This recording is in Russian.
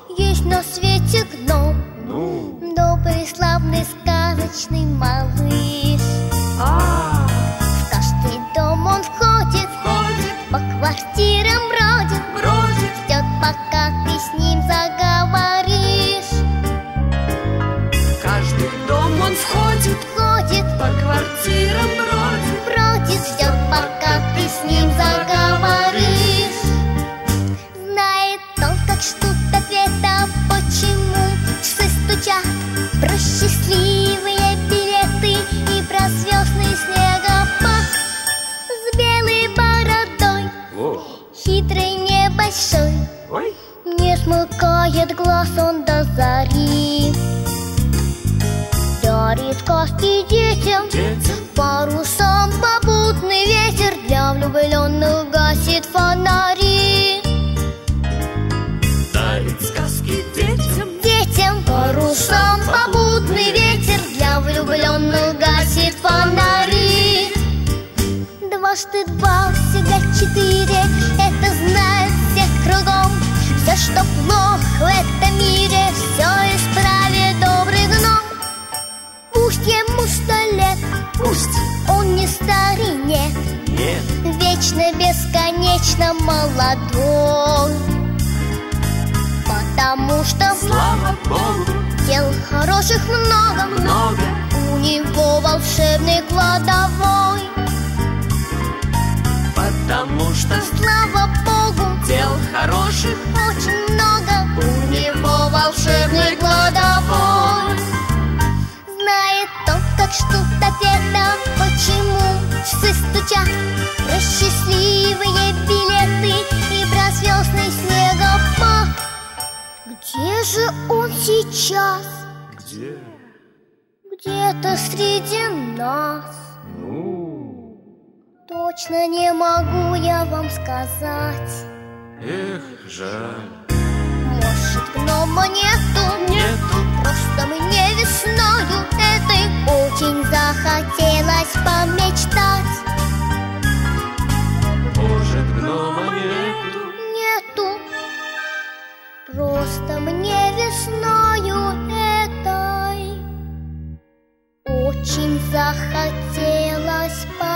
Есть на свете гном, добрый, славный, сказочный малыш. В каждый дом он входит, по квартирам бродит, ждет, пока ты с ним заговоришь. В каждый дом он входит, по квартирам бродит, ждет, пока ты с ним заговоришь. Знает он, как ждут ответа, почему часы стучат, про счастливые билеты и про звездный снегопад. С белой бородой, хитрый, небольшой, не смыкает глаз он до зари. Дарит сказки детям, парусом попутный ветер, для влюбленных гасит фонари. дарит сказки детям, парусом попутный ветер, для влюбленных гасит фонари. Дважды два всегда 4, это знают все кругом. Все, что плохо в этом мире, все исправит добрый гном. Пусть ему 100 лет, он не старый, нет, вечно, бесконечно молодой. Потому что, слава Богу, дел хороших много, у него волшебный кладовой. потому что, Слава Богу, дел хороших очень много, у него волшебный кладовой. Знает он, как ждут ответа, почему часы стучат, про счастливые билеты и про звездный снегопад. Где же он сейчас? Где-то среди нас. Точно не могу я вам сказать. Эх, жаль. Может, гнома нету, просто мне весною этой очень захотелось помечтать. Может, гнома Нету, просто мне весною этой очень захотелось помечтать.